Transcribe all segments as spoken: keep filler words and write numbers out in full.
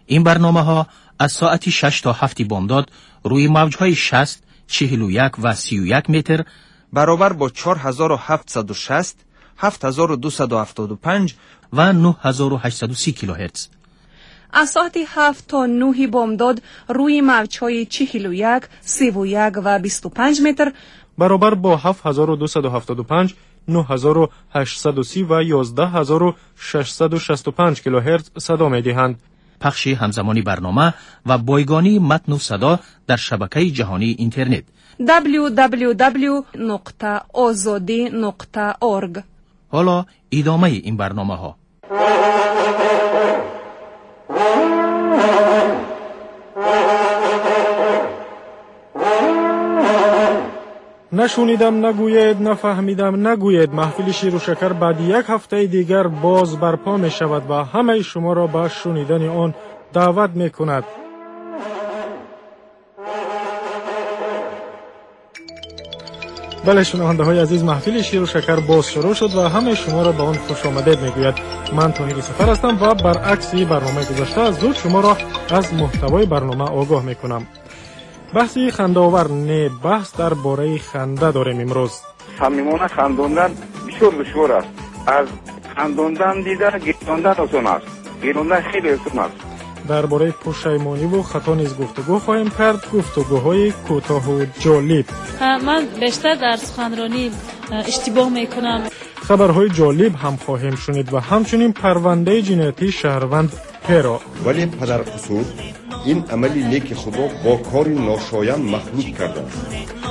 این برنامه ها از ساعت شش تا هفت بامداد روی موجهای شصت، چهل و یک و سی و یک متر برابر با چهار هزار و هفتصد و شصت، هفت هزار و دویست و هفتاد و پنج و نه هزار و هشتصد و سی کیلوهرتز. از ساعت هفت تا نه بامداد روی موجهای چهل و یک، سی و یک و بیست و پنج متر برابر با هفت هزار و دویست و هفتاد و پنج، نه هزار و هشتصد و سی و یازده هزار و ششصد و شصت و پنج کیلوهرتز صدا می‌دهند. پخش همزمانی برنامه و بایگانی متن و صدا در شبکه جهانی اینترنت دبلیو دبلیو دبلیو نقطه آزادی نقطه اورگ. حالا ادامه این برنامه ها. نشونیدم نگوید، نفهمیدم نگوید. محفل شیر و شکر بعد یک هفته دیگر باز برپا می شود و همه شما را به شنیدن آن دعوت می کند. بله شنونده های عزیز، محفل شیر و شکر باز شروع شد و همه شما را به آن خوش آمدید می گوید. من طاهر سفر هستم و برعکس برنامه گذشته زود شما را از محتوای برنامه آگاه می کنم. بحثی خنده‌آور نه، بحث در باره خنده داریم امروز. صمیمانه خنداندن بسیار دشوار است. از خنداندن دیگر گریاندن آسان است. گریاندن خیلی آسان است. درباره پشیمانی و خطا نیز گفتگو خواهیم کرد، گفتگوهای کوتاه و جالب. من بیشتر در سخنرانی اشتباه میکنم. خبرهای جالب هم خواهیم شنید و همچنین پرونده جنایتی شهروند پیرا. ولی پدر قصور این عملی نیک خدا با کار ناشایان مخلوط کرده است.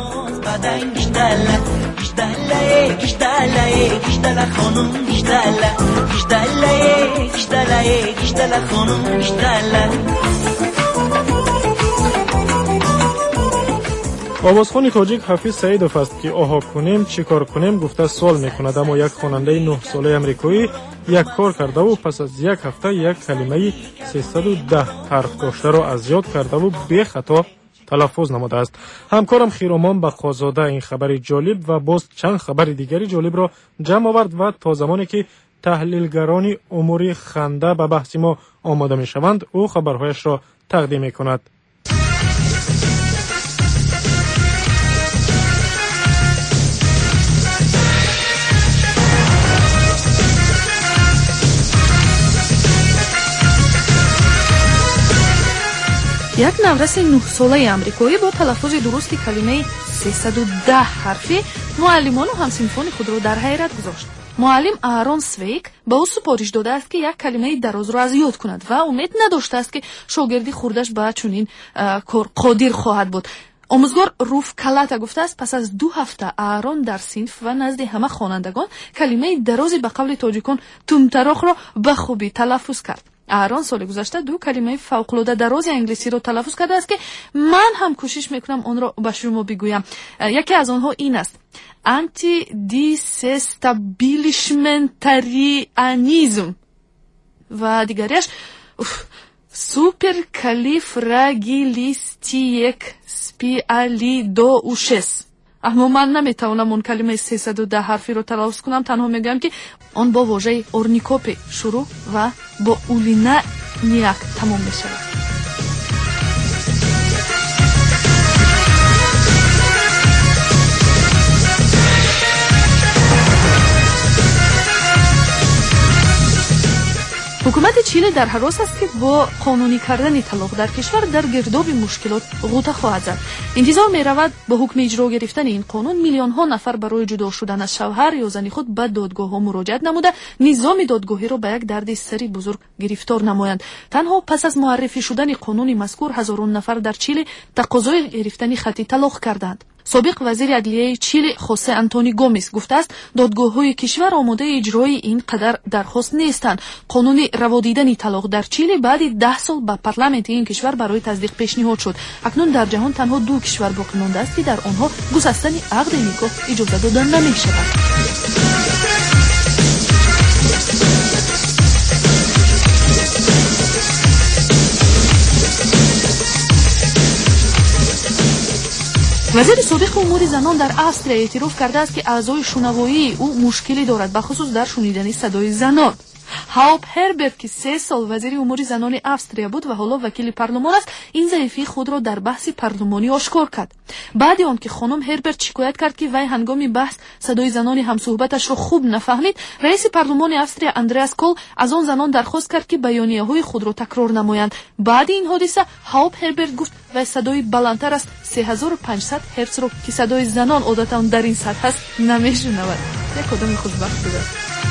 آوازخوان تاجیک حفیظ سعیدوف است که آها کنیم چیکار کنیم گفته سوال میکند، اما یک خواننده نه ساله امریکایی یک کار کرده و پس از یک هفته یک کلمه سیصد و ده حرف داشته را از یاد کرده و به خطا تلفظ نموده است. همکارم خیرامان بخازاده این خبر جالب و باز چند خبر دیگری جالب را جمع آورد و تا زمانی که تحلیلگران امور خنده به بحث ما آماده می شوند او خبرهایش را تقدیم می کند. یک نورس نه ساله امریکایی با تلفظ درست کلمه سیصد و ده حرفی معلمان و همسنفان خود را در حیرت گذاشت. معلم آرون سویک به او سپارش داده است که یک کلمه دراز را از یاد کند و امید نداشته است که شاگردی خوردش به چنین کار قادر خواهد بود. آموزگار روف کلاتا گفته است پس از دو هفته آرون در صنف و نزد همه خوانندگان کلمه درازی به قول تاجیکان تومتراخ را به خوبی تلفظ کرد. آرون سال گذشته دو کلمه فوق‌العاده دراز انگلیسی رو تلفظ کرده است که من هم کوشش میکنم آن را به شما بگویم. یکی از آنها این است: آنتی دیسستابیلیشمنتاریانیزم و دیگریش سوپر کالیفراگیلیستیک اسپیالیدوشس. اما من نمیتونم اون کلمه سیصد و ده حرفی رو تلفظ کنم، تنها میگم که آن با واژه اورنیکوپی شروع و با اولینا نیاک تمام میشه. حکومت چیلی در حراس است که با قانونی کردن طلاق در کشور در گرداب مشکلات غوطه خواهد زد. انتظار می رود با حکم اجرا گرفتن این قانون میلیون ها نفر برای جدا شدن از شوهر یا زن خود به دادگاه ها مراجعت نموده نظام دادگاهی را به یک درد سری بزرگ گرفتار نمایند. تنها پس از معرفی شدن قانون مذکور هزاران نفر در چیلی تقاضای گرفتن خط طلاق کردند. سابق وزیر عدلیه چیلی خوسه آنتونی گومز گفته است دادگاه‌های کشور آماده اجرای این قدر درخواست نیستند. قانون روا دیدن طلاق در چیلی بعد ده سال به پارلمانت این کشور برای تصدیق پیشنهاد شد. اکنون در جهان تنها دو کشور باقی مانده است که در آنها گسستن عقد نکاح اجازه داده نمی‌شود. وزیر سابق امور زنان در استرالیا اعتراف کرده است که اعضای شنوایی او مشکلی دارد، به خصوص در شنیدن صدای زنان. ҳауп ҳерберт ки се сол вазири умури занони австрия буд ва ҳоло вакили парлумон аст, ин заифии худро дар баҳси парлумонӣ ошкор кард. баъди он ки хонум ҳерберт шикоят кард ки вай ҳангоми баҳс садои занони ҳамсуҳбаташро хуб нафаҳмид, раиси парлумони австрия Андреас Кол аз он занон дархост кард ки баёнияҳои худро такрор намоянд. баъди ин ҳодиса ҳауп ҳерберт гуфт вай садои баландтар аз се ҳазору панҷсад ҳерцро ки садои занон одатан дар ин сатҳ аст намешунавад. як одами худбахт будааст.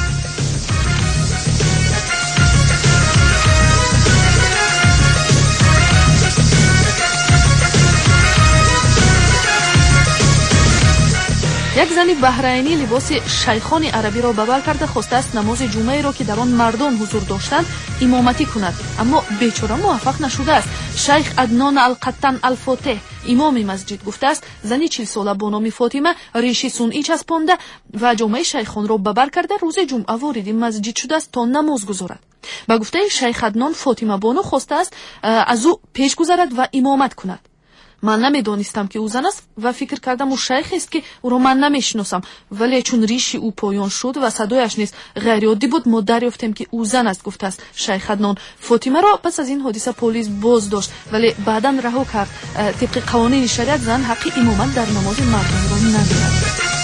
як зани баҳрайнӣ либоси шайхони арабиро бабал карда хостааст намози ҷумъаеро ки дар он мардон ҳузур доштанд имоматӣ кунад, аммо бечора муваффақ нашудааст. шайх Аднон Алқаттан Алфотеҳ имоми масҷид гуфтааст зани чилсола бо номи Фотима риши сунъӣ часпонда ва ҷомаи шайхонро бабар карда рӯзи ҷумъа вориди масҷид шудааст то намоз гузорад. ба гуфтаи шайх Аднон Фотима боно хостааст аз ӯ пеш гузарад ва имомат кунад. ман намедонистам ки ӯ зан аст ва фикр кардам ӯ шайхест ки ӯро ман намешиносам, вале чун риши ӯ поён шуд ва садояш низ ғайриоддӣ буд, мо дарёфтем ки ӯ зан аст, гуфтааст шайх Аднон. Фотимаро пас аз ин ҳодиса полис боздошт, вале баъдан раҳо кард. тибқи қавонини шариат зан ҳаққи имомат дар намози мардумро надорад.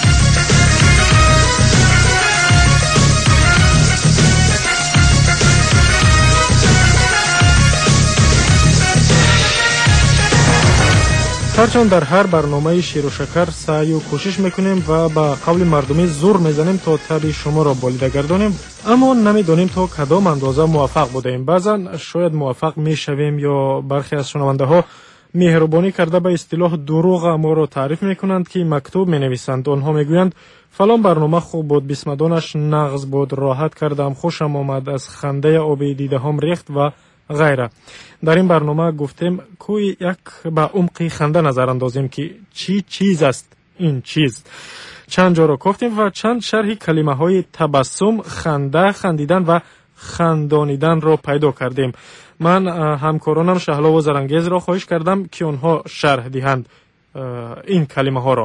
ҳарчанд дар ҳар барномаи ширу шакар саъю кӯшиш мекунем ва ба қавли мардумӣ зур мезанем то таби шуморо болида гардонем, аммо намедонем то кадом андоза муваффақ будаем. баъзан шояд муваффақ мешавем ё бархе аз шунавандаҳо меҳрубонӣ карда ба истилоҳ дурӯға моро таъриф мекунанд ки мактуб менависанд. онҳо мегӯянд фалон барнома хуб буд, бисмадонаш нағз буд, роҳат кардам, хушам омад, аз хандая оби дидаҳом рехт ва ғайра. дар ин барнома гуфтем кӯи як ба умқи ханда назар андозем ки чӣ чиз аст ин чиз. чанд ҷоро кофтем ва чанд шарҳи калимаҳои табассум, ханда, хандидан ва хандониданро пайдо кардем. ман ҳамкоронам Шаҳлову Зарангезро хоҳиш кардам ки онҳо шарҳ диҳанд ин калимаҳоро.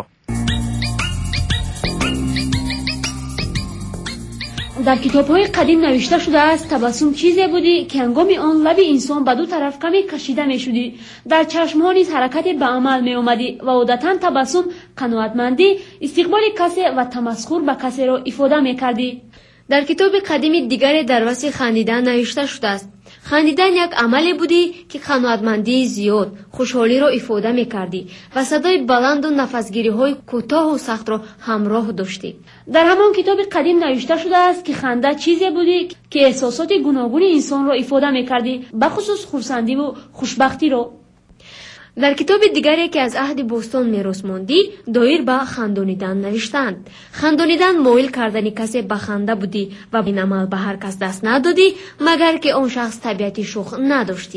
дар китобҳои қадим навишта шудааст табассум чизе будӣ ки ҳангоми он лаби инсон ба ду тараф каме кашида мешудӣ, дар чашмҳо низ ҳаракате ба амал меомадӣ ва одатан табассум қаноатмандӣ, истиқболи касе ва тамасхур ба касеро ифода мекардӣ. дар китоби қадими дигаре дар васфи хандидан навишта шудааст хандидан як амале будӣ ки қаноатмандии зиёд, хушҳолиро ифода мекардӣ ва садои баланду нафасгириҳои кӯтоҳу сахтро ҳамроҳ доштӣ. дар ҳамон китоби қадим навишта шудааст ки ханда чизе будӣ ки эҳсосоти гуногуни инсонро ифода мекардӣ, бахусус хурсандиву хушбахтиро. дар китоби дигаре ки аз аҳди бостон мерос мондӣ доир ба хандонидан навиштаанд. хандонидан моил кардани касе ба ханда будӣ ва ин амал ба ҳар кас даст надодӣ магар ки он шахс табиати шух надоштӣ.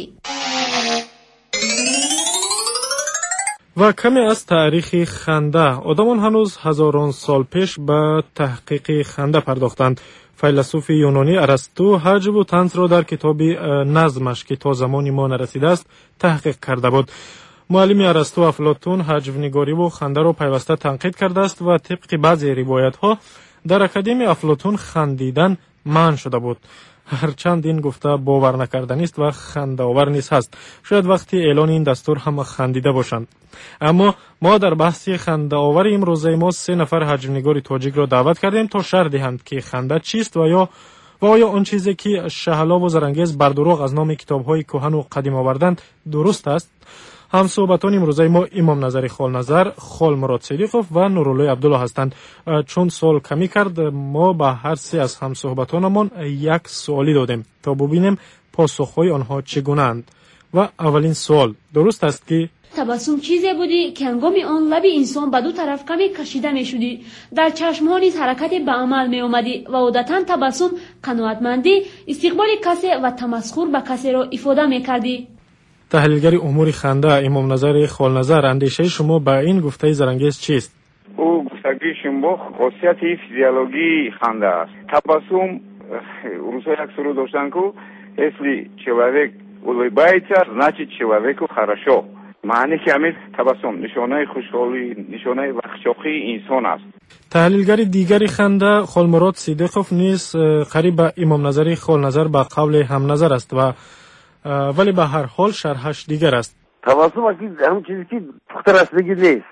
ва каме аз таърихи ханда. одамон ҳанӯз ҳазорон сол пеш ба таҳқиқи ханда пардохтанд. файласуфи юнонӣ Арасту ҳаҷву танзро дар китоби назмаш ки то замони мо нарасидааст таҳқиқ карда буд. муаллими Арасту Афлотун ҳаҷвнигориву хандаро пайваста танқид кардааст ва тибқи баъзе ривоятҳо дар академияи Афлотун хандидан манъ шуда буд. ҳарчанд ин гуфта боварнакарданист ва хандаовар низ ҳаст. шояд вақти эълони ин дастур ҳама хандида бошанд. аммо мо дар баҳси хандаовари имрӯзаи мо се нафар ҳаҷвнигори тоҷикро даъват кардем то шарҳ диҳанд ки ханда чист ва ё ва оё он чизе ки Шаҳлову Зарангез бар дурӯғ аз номи китобҳои кӯҳану қадим оварданд дуруст аст. ҳамсӯҳбатони имрӯзаи мо имом Назари Холназар, Холмурод Сидиқов ва Нуруллои Абдулло ҳастанд. чун сол камӣ кард, мо ба ҳар се аз ҳамсӯҳбатонамон як суолӣ додем то бубинем посухҳои онҳо чӣ гунаанд. ва аввалин суол: дуруст аст ки табассум чизе будӣ ки ҳангоми он лаби инсон ба ду тараф каме кашида мешудӣ, дар чашмҳо низ ҳаракате ба амал меомадӣ ва одатан табассум қаноатмандӣ, истиқболи касе ва тамасхур ба касеро ифода мекардӣ. таҳлилгари умури ханда имом Назари Холназар, андешаи шумо ба ин гуфтаи Зарангез чист? ӯ гуфтагии шумо хосияти физиологии ханда аст. табассум рӯзҳо як сурӯ доштанд ку если человек улыбается, значит человеку хорошо. маъни ки ҳамин табассум нишонаи хушҳолӣ, нишонаи вақтшохии инсон аст. تحلیلگر دیگری خنده خالمراد صدیقوف نیز قریب به امام نظری خالنظر به قول هم نظر است و ولی به هر حال شرحش دیگر است. تبسم اکید همون چیزی که پخته رسیدگی نیست.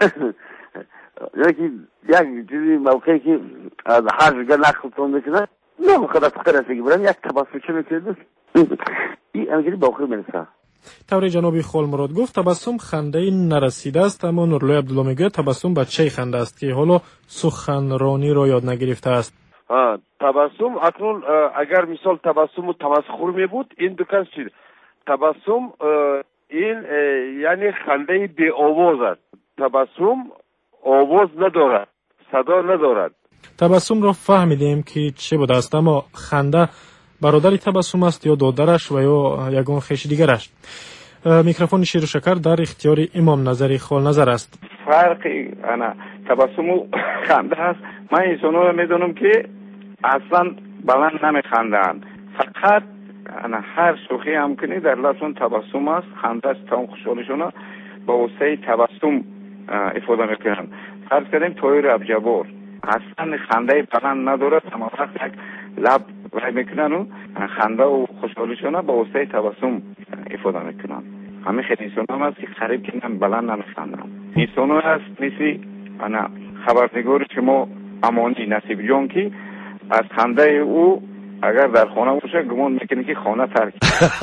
یکی یک چیزی موقعی که از هر جگه نخلتون میکنه نه مخدا پخته رسیدگی برن یک تبسم چه میکنه این همجوری باقی میرسه. طوری جنابی خالمراد گفت تبسم خنده نرسیده است، اما نورلوی عبدالله میگه تبسم بچه خنده است که حالا سخنرانی را یاد نگرفته است. ها تبسم اکنون اگر مثال تبسم و تمسخر می بود این دو کس چیز تبسم این یعنی خنده بی آواز است. تبسم آواز ندارد، صدا ندارد. تبسم را فهمیدیم که چه بوده است، اما خنده برادر تبسم است یا دادرش و یا یگان خویش دیگرش. میکروفون شیر و شکر در اختیار امام نظری خالنظر است. فرقی انا تبسم و خنده است. من انسانا رو میدونم که اصلا بلند نمیخندند، فقط انا هر شوخی هم کنی در لبشون تبسم است، خنده است، تمام خوشحالشون با واسطه تبسم افاده میکنن. فرض کردیم طاهر ابوجبار اصلا خنده بلند نداره، اما فقط یک لب رای میکنن و خنده و خوشحالیشون با واسطه تبسم افاده میکنن. همه خیلی انسان هم هست که قریب کنن بلند نمیخندن. انسان هم هست مثل انا خبرنگار شما امانی نصیب جان که از خنده او اگر در خانه باشه گمان میکنه که خانه ترک.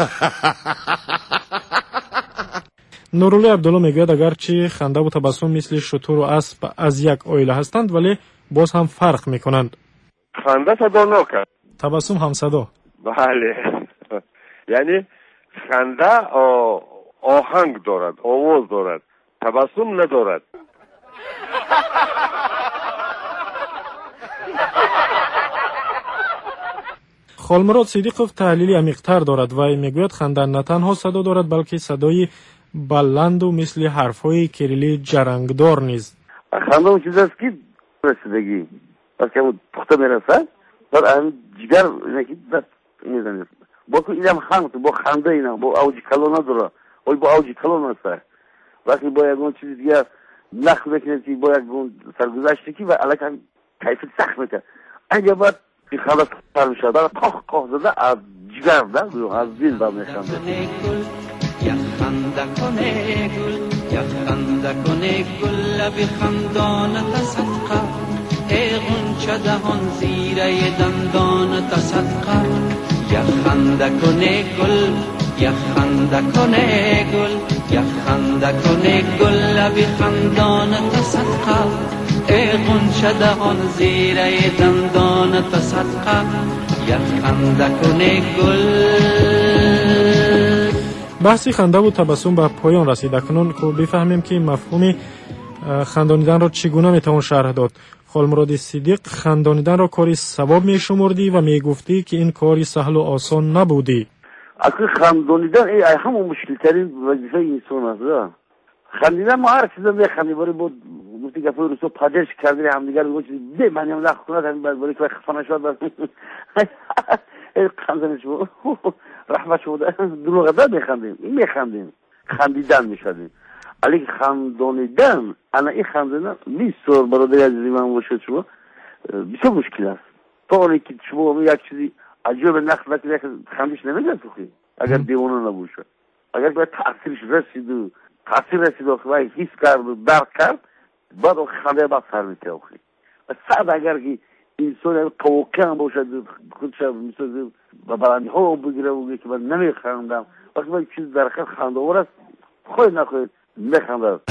نورالله عبدالله میگوید اگرچه خنده و تبسم مثل شتر و اسب از یک عائله هستند ولی باز هم فرق میکنند. خنده صداناک است، تبسم هم صدا. بله یعنی خنده آهنگ دارد، آواز دارد، تبسم ندارد. خالمراد صدیقوف تحلیلی عمیق‌تر دارد و میگوید خنده نه تنها صدا دارد بلکه صدای بلند و مثل حرف‌های کلیلی جرنگدار نیز. خنده اون چیز است که رسیدگی وقتی اون پخته میرسه بعد همین جگر اینکه دست میزنه با که اینم خنده با خنده اینا با اوج کلو نداره ولی با اوج کلو نسته وقتی با یکون چیز دیگه نخل بکنه که با یکون سرگذشتی که و علاقه هم کیفیت سخت میکنه اینجا باید این خنده سر میشه برای قاه قاه زده از جگر ده از دین با میخنده. یا خنده کنه گل یا خنده کنه گل لب خندان تصدقه ای غنچه دهان زیره دندان تصدقه یا خنده کنه گل یا خنده کنه گل یا خنده کنه گل لب خندان تصدقه ای غنچه دهان زیره دندان تصدقه یا خنده کنه گل. بحث خنده و تبسم به پایان رسید. اکنون که بفهمیم که مفهوم خندانیدن را چگونه میتوان شرح داد. خالمراد صدیق خندانیدن را کاری ثواب میشمردی و میگفتی که این کاری سهل و آسان نبودی. اصلا خندانیدن ای همون مشکل ترین وظیفه انسان است. خندیدن ما هر چیزا میخندیم ولی بود گفتی که روسو پادش کردی همدیگر رو چیز به من هم لخت کنه همین بعد ولی که خفنه شد ای خندانش بود رحمت شد دروغ داد میخندیم میخندیم خندیدن میشدیم ولی خندانیدن انا این خندیدن میسر برادر عزیزی من باشد شما بسیار مشکل است. تا که شما یک چیزی عجیب نخل وقتی خندش نمیگه تو خیلی اگر دیوانه نباشه اگر باید تأثیرش رسید و تأثیر رسید و حس کرد و درک کرد بعد او خنده بعد سر میشه و خیلی و صد اگر که انسان قوقه هم باشد خودش مثل و بلندی ها بگیره و که من نمیخندم وقتی باید چیز در خیلی خنده آور است خواهید نخواهید میخنده.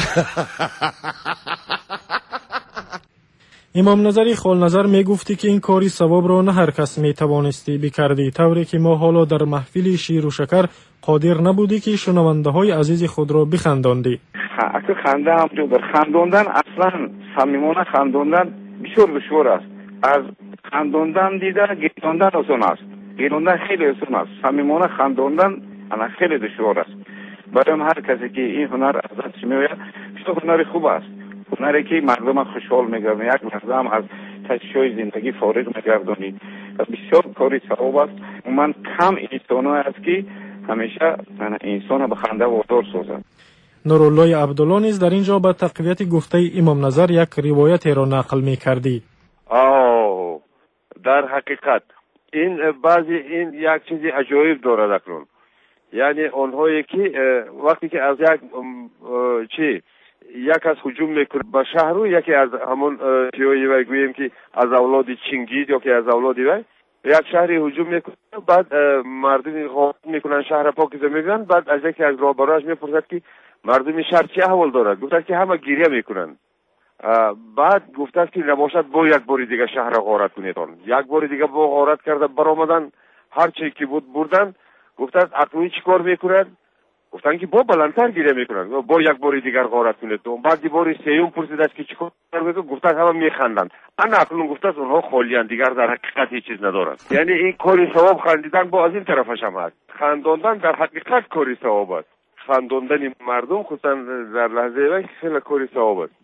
امام نظری خالنظر می گفتی که این کاری ثواب را نه هر کس می توانستی بکردی طوری که ما حالا در محفل شیر و شکر قادر نبودی که شنونده های عزیز خود را بخنداندی. اصلا خنده هم جو در خنداندن اصلا صمیمانه خنداندن بسیار دشوار است. از خنداندن دیده گریاندن آسان است. گریاندن خیلی آسان است. صمیمانه خنداندن انا خیلی دشوار است. برای هر کسی که این هنر از دستش میآید بسیار هنر خوب است. هنری که مردم خوشحال میگردن یک مردم از تشویش زندگی فارغ میگردونید و بسیار کاری ثواب است. من کم انسان هست که همیشه انسان به خنده وادار سازند. نورالله عبدالله نیز در اینجا به تقویت گفته امام نظر یک روایت را نقل می کردی. آه در حقیقت این بعضی این یک چیزی عجایب دارد اکنون. یعنی اونهایی که وقتی که از یک چی یک از هجوم میکنه به شهر رو، یکی از همون پیوی وی گوییم که از اولاد چنگیز یا که از اولاد وی یک شهری هجوم میکنه، بعد مردم غارت میکنن شهر پاکیزه میگن، بعد از یکی از راهبراش میپرسد که مردم شهر چه احوال دارد؟ گفتند که همه گریه میکنن. بعد گفتند که نباشد با یک بار دیگه شهر غارت کنیدان. یک بار دیگه با غارت کرده برآمدن، هر چی که بود بردن. گفتند اکنون چی کار میکنن؟ گفتن که با بلندتر گریه میکنن، با یک بار دیگر غارت کنید. بعد بار سیوم پرسید است که چی کار میکنن؟ گفتن همه میخندند. انا اکنون گفتند اونها خالیان، دیگر در حقیقت هیچ چیز ندارند. یعنی این کاری ثواب خندیدن با از این طرفش هم هست. خنداندن در حقیقت کاری ثواب است. خنداندن مردم خصوصا در لحظه وقت خیلی کاری ثواب است.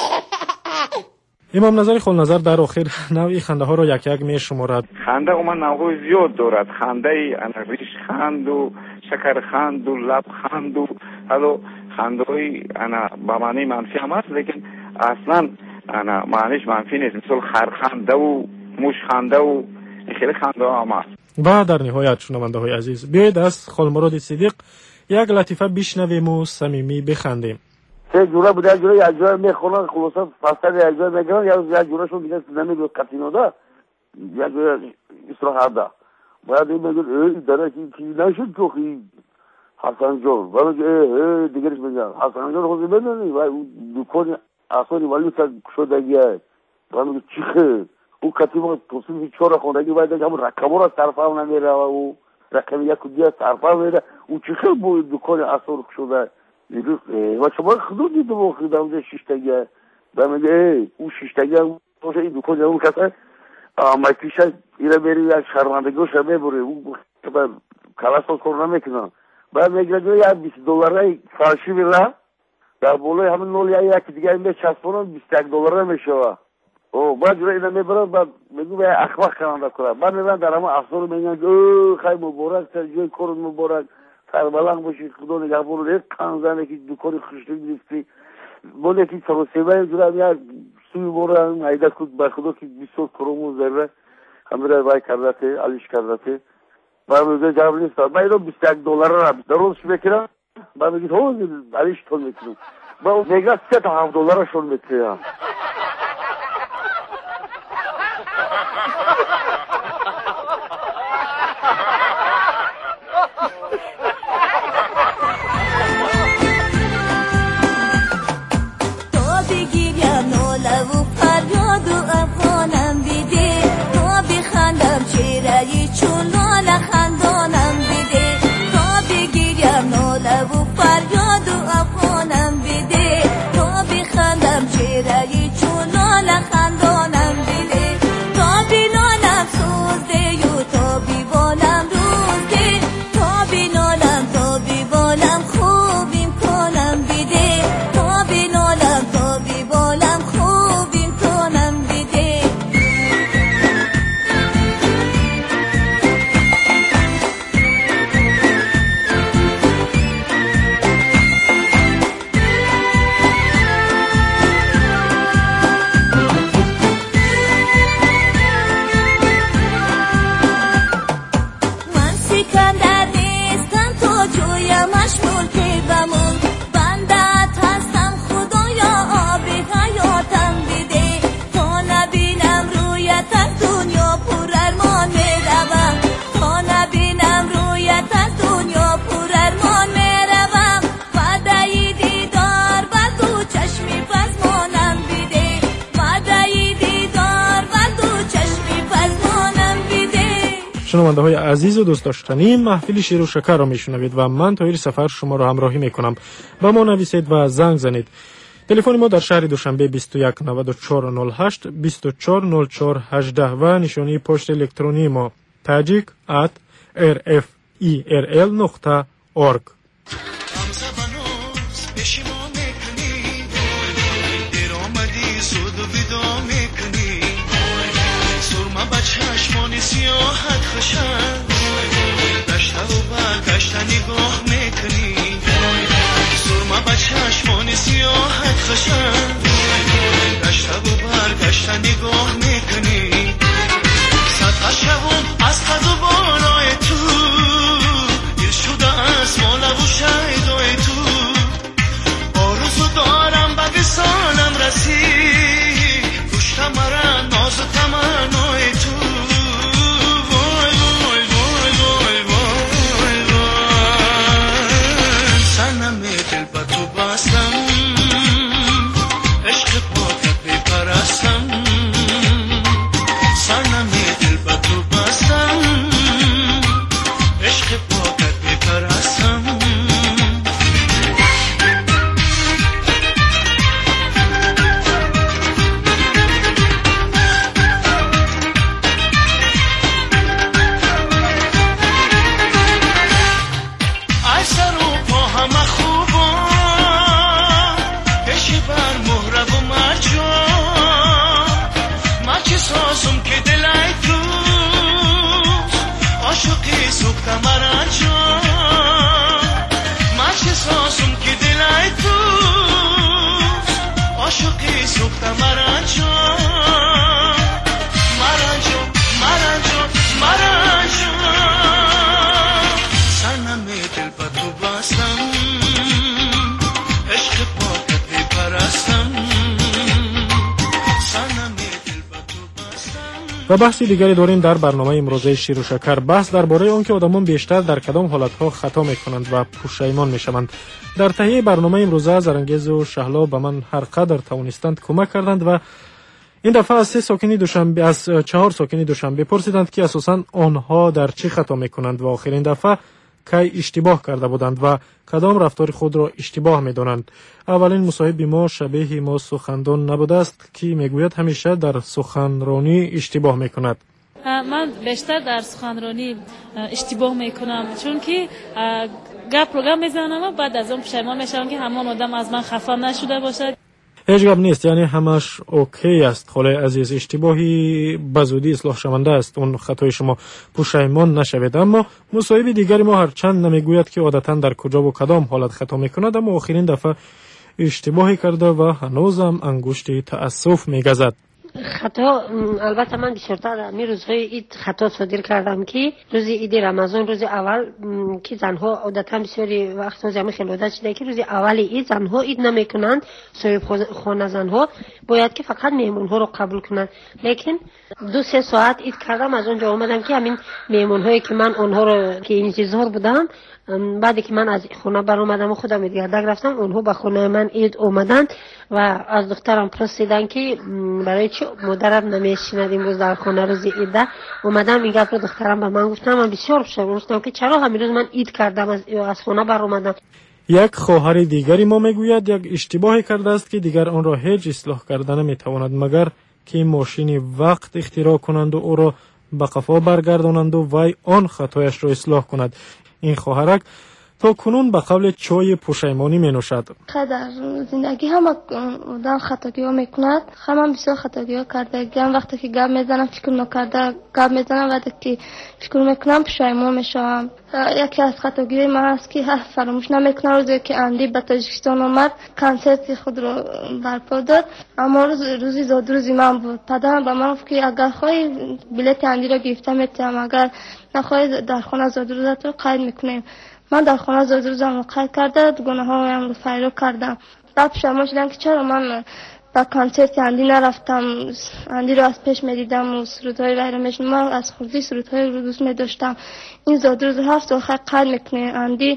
امام نظر خل نظر در آخر نوعی خنده ها را یک یک می شمارد. خنده اومد نوعی زیاد دارد. خنده ریش خند و شکر خند و لب خند و حالا خنده های با معنی منفی هم هست، لیکن اصلا معنیش منفی نیست. مثل خرخنده و موش خنده و خیلی خنده ها هم هست. و در نهایت شنونده های عزیز، بیایید از خالمراد صدیق یک لطیفه بشنویم و صمیمی بخندیم. سه جوره بوده، یک جوره یک جوره میخونن، خلاصا فصل یک جوره میگرن، یا یک جوره شون دیگه نمیگه کتینو ده، یک جوره استراحت ده. باید این میگن ای داره که نشد تو خی حسن جان، باید ای دیگرش میگن حسن جان خودی بدونی و دکان اصلی ولی تا شدگیه. باید میگه چیخه او کتیما توصیل چهار خوندگی باید همون رقم را طرفه هم نمیره و او رقم یک دیگه طرفه میره، او چیخه بود دکان اصلی شده. و شما خدود دیده با خیدم ده شیشتگیه و میگه او شیشتگیه توشه این دکان اون کسه مکیشه ایره بری یک شرمندگوش هم میبره، او کلاس ها کار نمیکنن. بعد میگه جو یک بیست دلاره فرشی بیره در بولای همین نول یا یکی دیگه این به چسبونن بیست یک دلاره میشه. بعد جوره اینا میبرن، بعد میگو به اخباق کننده کنن، بعد میبرن در همه افسار میگن خیلی مبارک سر جای کارون مبارک سربلند باشی، خدا نگهبان رو. یک کنزنه که دکان خشتی گرفتی بوده که سر و سیبه جوره هم یک سوی باره عیده کود بر خدا که بیسور کرومون ذره همه را بای کردته علیش کردته. باید میگه جواب نیست، باید اینا بیست یک دلار را در روزش بکنم، باید میگه ها علیش تون میکنم، باید میگه سه تا هفت دلار شون میکنم. چون لاله خندانم بده تا بگیرم ناله و فریاد و افغانم بده تا بخندم چهره چون لاله خندانم بده تا بنالم سوزده و تا بیبالم روزده تا بنالم تا بیبالم خوبیم کنم بده تا بنالم تا بیبالم خوبیم کنم بده. شنونده های عزیز و دوست داشتنی، محفل شیر و شکر را میشنوید و من تایر سفر شما را همراهی میکنم. با ما نویسید و زنگ زنید. تلفن ما در شهر دوشنبه بیست و یک نود و چهار صفر هشت بیست و چهار صفر چهار هجده و نشانی پشت الکترونی ما tajik at r f e r l نقطه org. چشمانی سیاحت خشن دشته و برگشت نگاه میکنی سرما بچه سازم که دلای تو عاشقی سوخته مرا جان من چه سازم که دلای تو عاشقی سوخته مرا جان مرا جان مرا جان مرا جان سنم دل با تو بستم عشق پاکت پرستم و بحثی دیگری داریم در برنامه امروزه شیر و شکر. بحث درباره آن که آدمان بیشتر در کدام حالتها خطا میکنند و پشیمان میشوند. در تهیه برنامه امروزه زرنگیز و شهلا به من هر قدر توانستند کمک کردند و این دفعه از سه ساکنی دوشنبه از چهار ساکنی دوشنبه پرسیدند که اساساً آنها در چی خطا میکنند و آخرین دفعه کی اشتباه کرده بودند و کدام رفتار خود را اشتباه میدانند. اولین مصاحب ما شبیه ما سخندان نبوده است که میگوید همیشه در سخنرانی اشتباه میکند. من بیشتر در سخنرانی اشتباه میکنم چون که گپ رو گپ میزنم و بعد از اون پشیمان میشم که همان آدم از من خفه نشده باشد. هیچ گپ نیست، یعنی همش اوکی است. خاله عزیز، اشتباهی بزودی اصلاح شونده است. اون خطای شما پشیمان نشوید. اما مصاحب دیگری ما هرچند نمیگوید که عادتا در کجا و کدام حالت خطا میکند، اما آخرین دفعه اشتباهی کرده و هنوزم انگشت تأسف میگزد. خطا البته من بیشتر در می روزهای عید خطا صادر کردم که روز عید رمضان روز اول که زنها عادتا بسیاری وقت زمین خیلی عادت شده که روز اول عید زنها عید نمیکنند، صاحب خانه زنها باید که فقط مهمونها رو قبول کنند. لیکن دو سه ساعت عید کردم، از اونجا اومدم که همین مهمونهایی که من اونها رو که انتظار بودم، بعدی که من از خونه بر اومدم و خودم گردک رفتم، اونها به خونه من عید اومدند و از دخترم پرسیدن که برای چی مادرم نمیشیند امروز در خونه روز عید. اومدم این گپ رو دخترم به من گفتم، من بسیار خوشحال شدم که چرا همین روز من عید کردم از, از خونه بر اومدم. یک خواهر دیگری ما میگوید یک اشتباهی کرده است که دیگر آن را هیچ اصلاح کردن نمیتواند مگر که ماشین وقت اختراع کنند و او را به قفا برگردانند و وی آن خطایش را اصلاح کند. این خواهرک تا کنون به قبل چای پشیمانی می نوشد. در زندگی هم آدم خطاگی ها میکند، هم بسیار خطاگی ها کرده. گم وقتی که گم میزنم فکر نکرده گم میزنم، وقتی که فکر میکنم پشیمان میشم. یکی از خطاگی من هست که فراموش نمیکنم روزی که اندی به تاجیکستان آمد کنسرت خود رو برپا داد، اما روز روزی زاد روزی من بود. پدرم به من گفت که اگر خواهی بلیت اندی را گرفته میتونم، اگر نخواهی در خانه زاد روزت رو قید میکنیم. من در خانه زاد روزم رو قید کرده، گناه هایم رو فرار کردم. بعد پشیمان شدم که چرا من به کنسرت اندی نرفتم، اندی رو از پیش میدیدم و سرودهای وی رو میشنیدم. من از خودی سرودهای رو دوست میداشتم. این زاد روز هفت آخر قید میکنه اندی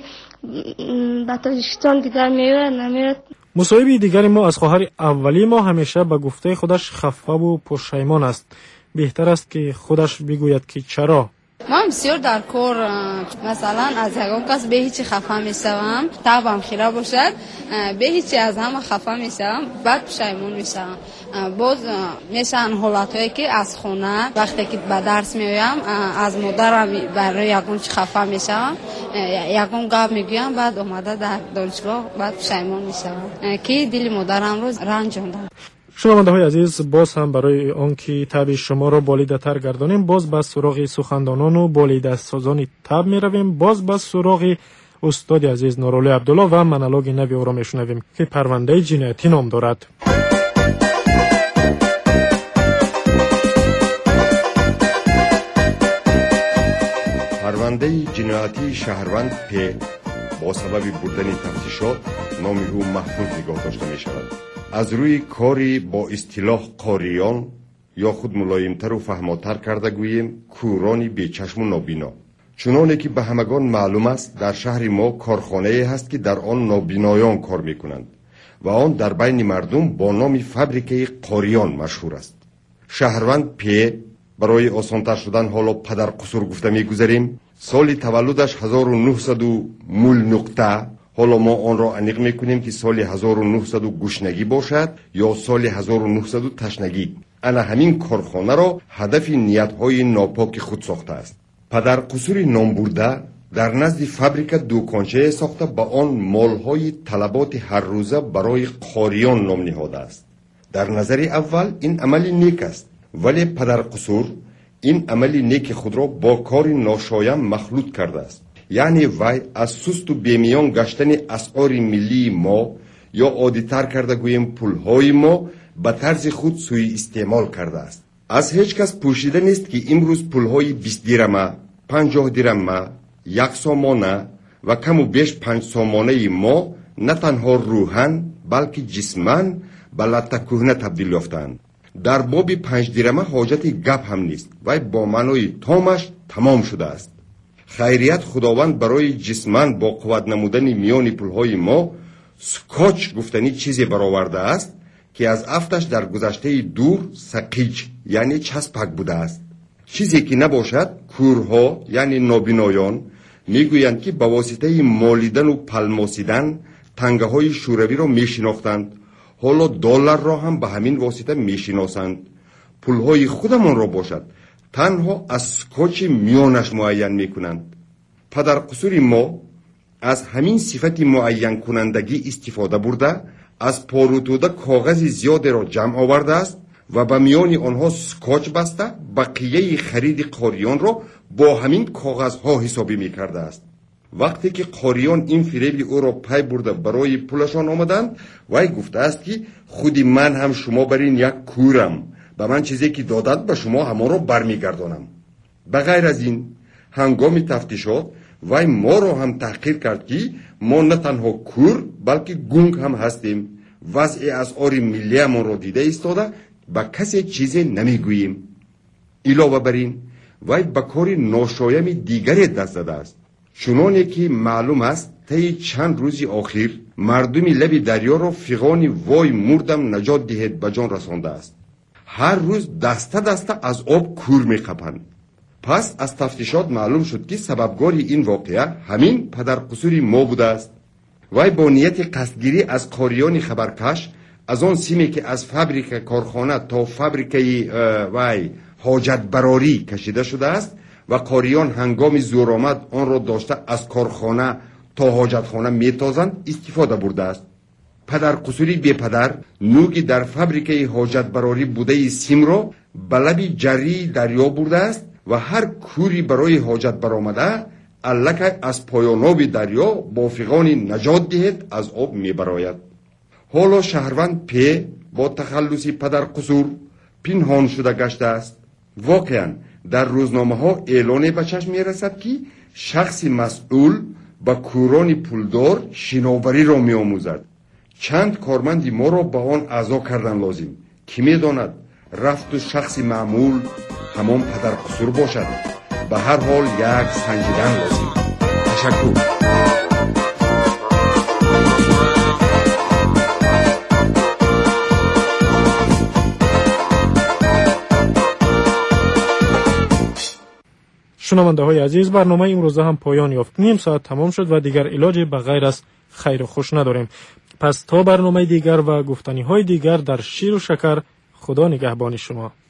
به تاجیکستان دیگر میره نمیره. مصاحب دیگری ما از خواهر اولی ما همیشه به گفته خودش خفه و پشیمان است. بهتر است که خودش بگوید که چرا. من بسیار در کار مثلا از یکم کس به هیچی خفه میشم، طبعم خیره باشد به هیچی از همه خفه میشم، بعد پشیمان میشم. باز میشن حالتایی که از خونه وقتی که به درس میایم از مادرم برای یکم چی خفه میشم، یکم گپ میگویم، بعد اومده در دانشگاه بعد پشیمان میشم که دل مادرم رو رنجاندم. شنونده های عزیز، باز هم برای آنکه تب شما را بالیده تر گردانیم، باز به سراغ سخندانان و بالیده سازان تب می رویم. باز به سراغ استاد عزیز نورولی عبدالله و منالوگ نوی او را می شنویم که پرونده جنایتی نام دارد. پرونده جنایتی شهروند پی با سبب بردن تفتیشات نام او محفوظ نگاه داشته می شود. از روی کاری با اصطلاح قاریان یا خود ملایمتر و فهماتر کرده گوییم کورانی بیچشم و نابینا. چنانه که به همگان معلوم است در شهر ما کارخانه هست که در آن نابینایان کار می کنند و آن در بین مردم با نام فابریکه قاریان مشهور است. شهروند پی برای آسانتر شدن حالا پدر قصور گفته می گذاریم. سال تولدش هزار و نهصد مول نقطه، حالا ما آن را انیق میکنیم که سال هزار و نهصد گشنگی باشد یا سال هزار و نهصد تشنگی. انا همین کارخانه را هدف نیت‌های ناپاک خود ساخته است. پدر قصور نام برده در نزد فابریک دوکانچه ساخته با آن مالهای طلبات هر روزه برای قاریان نام نهاده است. در نظر اول این عمل نیک است، ولی پدر قصور این عمل نیک خود را با کار ناشایان مخلوط کرده است. یعنی وی از سست و بیمیان گشتن اسعار ملی ما یا عادی‌تر کرده گویم پولهای ما به طرز خود سوء استعمال کرده است. از هیچ کس پوشیده نیست که امروز پولهای بیست درمه، پنجاه درمه، یک سامانه و کم و بیش پنج سامانه ما نه تنها روحاً بلکه جسماً به لطه کهنه تبدیل یافتند. در باب پنج درمه حاجت گپ هم نیست و با معنای تامش تمام شده است. خیریت خداوند برای جسماً با قوت نمودن میان پولهای ما سکاچ گفتنی چیزی برآورده است که از افتش در گذشته دور سقیج یعنی چسبک بوده است. چیزی که نباشد کورها یعنی نابینایان میگویند که با واسطه مالیدن و پلماسیدن تنگه های شوروی را میشناختند، حالا دلار را هم به همین واسطه میشناسند. پولهای خودمان را باشد تنها از سکاچ میانش معین میکنند. پدر قصور ما از همین صفت معین کنندگی استفاده برده از پاروتوده کاغذ زیاد را جمع آورده است و به میان آنها سکاچ بسته بقیه خرید قاریان را با همین کاغذها حسابی میکرده است. وقتی که قاریان این فریب او را پی برده برای پولشان آمدند وی گفته است که خودی من هم شما برین یک کورم، به من چیزی که دادند به شما همه را برمیگردانم. به غیر از این هنگام تفتیشات وی ما را هم تحقیر کرد که ما نه تنها کور بلکه گونگ هم هستیم. وضع اسعار ملی ما را دیده ایستاده به کسی چیزی نمیگوییم. علاوه بر این وی به کار ناشایان دیگری دست زده است. چنانه که معلوم است طی چند روزی آخر مردمی لب دریا را فیغان وای مردم نجات دهید به جان رسانده است. هر روز دسته دسته از آب کور می‌قپند. پس از تفتیشات معلوم شد که سببگار این واقعه همین پدر قصور ما بوده است. وی با نیت قصدگیری از قاریان خبرکش از آن سیمی که از فابریک کارخانه تا فابریک وی حاجت براری کشیده شده است و قاریان هنگام زور آمد آن را داشته از کارخانه تا حاجتخانه میتازند استفاده برده است. پدر قصوری بی پدر نوگی در فابریک حاجت براری بوده سیم را به لب جری دریا برده است و هر کوری برای حاجت برآمده الک از پایاناب دریا با فیغان نجات دهد از آب میبراید. حالا شهروند پی با تخلص پدر قصور پنهان شده گشته است. واقعا در روزنامه ها اعلان به چشم می رسد که شخص مسئول با کوران پولدار شناوری را می آموزد. چند کارمندی ما را به آن اعضا کردن لازم که می داند رفت و شخص معمول همان پدر قصور باشد. به هر حال یک سنجیدن لازم. تشکر. شنونده های عزیز، برنامه امروزه هم پایان یافت. نیم ساعت تمام شد و دیگر علاجی به غیر از خیر و خوش نداریم. پس تا برنامه دیگر و گفتنی های دیگر در شیر و شکر، خدا نگهبان شما.